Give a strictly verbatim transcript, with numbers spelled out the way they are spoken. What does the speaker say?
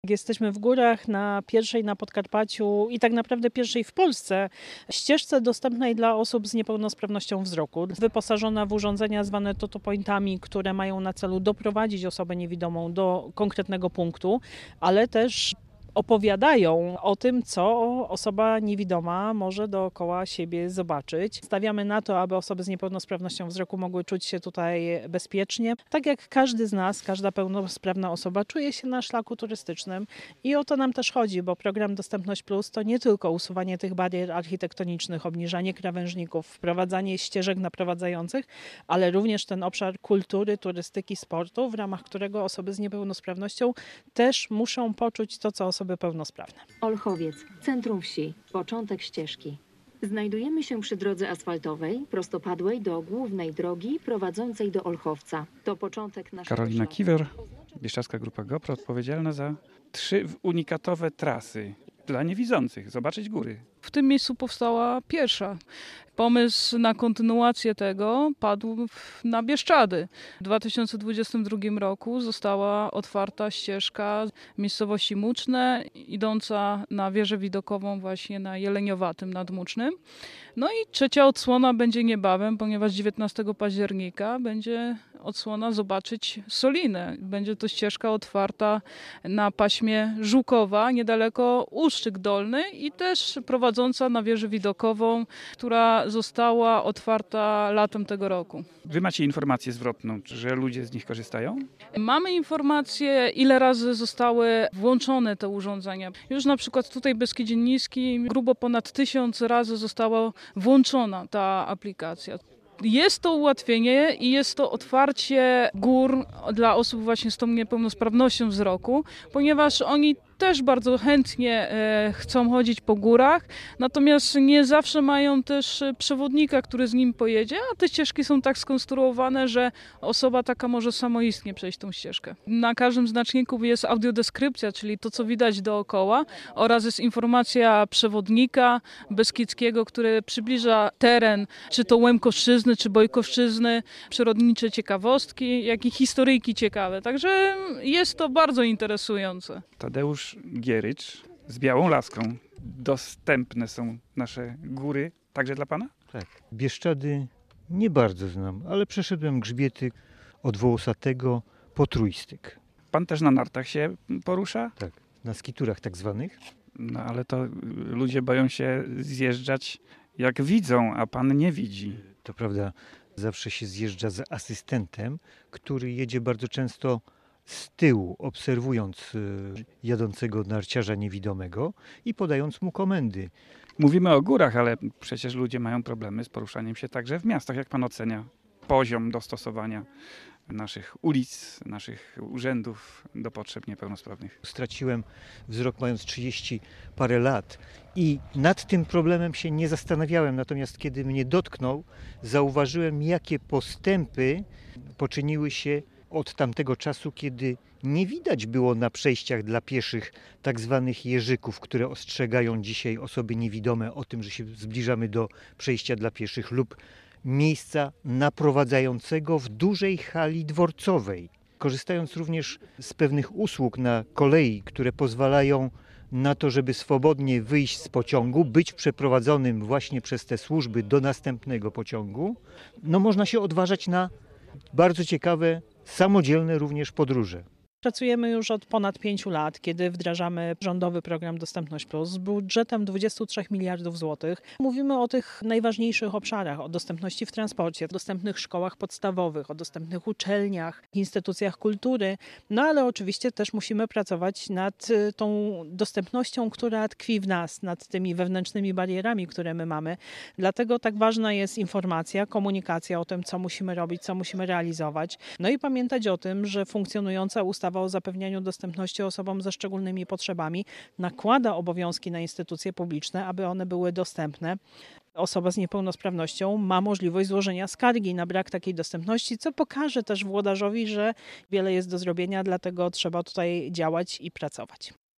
Jesteśmy w górach, na pierwszej na Podkarpaciu i tak naprawdę pierwszej w Polsce ścieżce dostępnej dla osób z niepełnosprawnością wzroku. Wyposażona w urządzenia zwane totopointami, które mają na celu doprowadzić osobę niewidomą do konkretnego punktu, ale też opowiadają o tym, co osoba niewidoma może dookoła siebie zobaczyć. Stawiamy na to, aby osoby z niepełnosprawnością wzroku mogły czuć się tutaj bezpiecznie. Tak jak każdy z nas, każda pełnosprawna osoba czuje się na szlaku turystycznym i o to nam też chodzi, bo program Dostępność Plus to nie tylko usuwanie tych barier architektonicznych, obniżanie krawężników, wprowadzanie ścieżek naprowadzających, ale również ten obszar kultury, turystyki, sportu, w ramach którego osoby z niepełnosprawnością też muszą poczuć to, co osoby pełnosprawne. Olchowiec, centrum wsi, początek ścieżki. Znajdujemy się przy drodze asfaltowej, prostopadłej do głównej drogi prowadzącej do Olchowca. To początek naszego Karolina szlaku. Kiwer, Bieszczadzka Grupa GoPro, odpowiedzialna za trzy unikatowe trasy dla niewidzących. Zobaczyć góry. W tym miejscu powstała pierwsza. Pomysł na kontynuację tego padł na Bieszczady. W dwa tysiące dwudziestym drugim roku została otwarta ścieżka w miejscowości Muczne, idąca na wieżę widokową właśnie na Jeleniowatym nad Mucznym. No i trzecia odsłona będzie niebawem, ponieważ dziewiętnastego października będzie odsłona zobaczyć Solinę. Będzie to ścieżka otwarta na paśmie Żukowa, niedaleko Ustrzyk Dolny i też prowadząca na wieżę widokową, która została otwarta latem tego roku. Wy macie informację zwrotną, że ludzie z nich korzystają? Mamy informacje, ile razy zostały włączone te urządzenia. Już na przykład tutaj w Beskidzie Niskim grubo ponad tysiąc razy została włączona ta aplikacja. Jest to ułatwienie i jest to otwarcie gór dla osób właśnie z tą niepełnosprawnością wzroku, ponieważ oni też bardzo chętnie e, chcą chodzić po górach, natomiast nie zawsze mają też przewodnika, który z nim pojedzie, a te ścieżki są tak skonstruowane, że osoba taka może samoistnie przejść tą ścieżkę. Na każdym znaczniku jest audiodeskrypcja, czyli to, co widać dookoła, oraz jest informacja przewodnika beskidzkiego, który przybliża teren, czy to Łemkowszczyzny, czy Bojkowszczyzny, przyrodnicze ciekawostki, jak i historyjki ciekawe. Także jest to bardzo interesujące. Tadeusz Gierycz z Białą Laską. Dostępne są nasze góry także dla pana? Tak. Bieszczady nie bardzo znam, ale przeszedłem grzbiety od Wołosatego po Trójstyk. Pan też na nartach się porusza? Tak, na skiturach tak zwanych. No ale to ludzie boją się zjeżdżać jak widzą, a pan nie widzi. To prawda, zawsze się zjeżdża z asystentem, który jedzie bardzo często z tyłu, obserwując jadącego narciarza niewidomego i podając mu komendy. Mówimy o górach, ale przecież ludzie mają problemy z poruszaniem się także w miastach. Jak pan ocenia poziom dostosowania naszych ulic, naszych urzędów do potrzeb niepełnosprawnych? Straciłem wzrok mając trzydzieści parę lat i nad tym problemem się nie zastanawiałem, natomiast kiedy mnie dotknął, zauważyłem, jakie postępy poczyniły się od tamtego czasu, kiedy nie widać było na przejściach dla pieszych tak zwanych jeżyków, które ostrzegają dzisiaj osoby niewidome o tym, że się zbliżamy do przejścia dla pieszych lub miejsca naprowadzającego w dużej hali dworcowej. Korzystając również z pewnych usług na kolei, które pozwalają na to, żeby swobodnie wyjść z pociągu, być przeprowadzonym właśnie przez te służby do następnego pociągu, no można się odważać na bardzo ciekawe, samodzielne również podróże. Pracujemy już od ponad pięciu lat, kiedy wdrażamy rządowy program Dostępność Plus z budżetem dwudziestu trzech miliardów złotych. Mówimy o tych najważniejszych obszarach, o dostępności w transporcie, dostępnych szkołach podstawowych, o dostępnych uczelniach, instytucjach kultury, no ale oczywiście też musimy pracować nad tą dostępnością, która tkwi w nas, nad tymi wewnętrznymi barierami, które my mamy. Dlatego tak ważna jest informacja, komunikacja o tym, co musimy robić, co musimy realizować. No i pamiętać o tym, że funkcjonująca ustawa o zapewnianiu dostępności osobom ze szczególnymi potrzebami nakłada obowiązki na instytucje publiczne, aby one były dostępne. Osoba z niepełnosprawnością ma możliwość złożenia skargi na brak takiej dostępności, co pokaże też włodarzowi, że wiele jest do zrobienia, dlatego trzeba tutaj działać i pracować.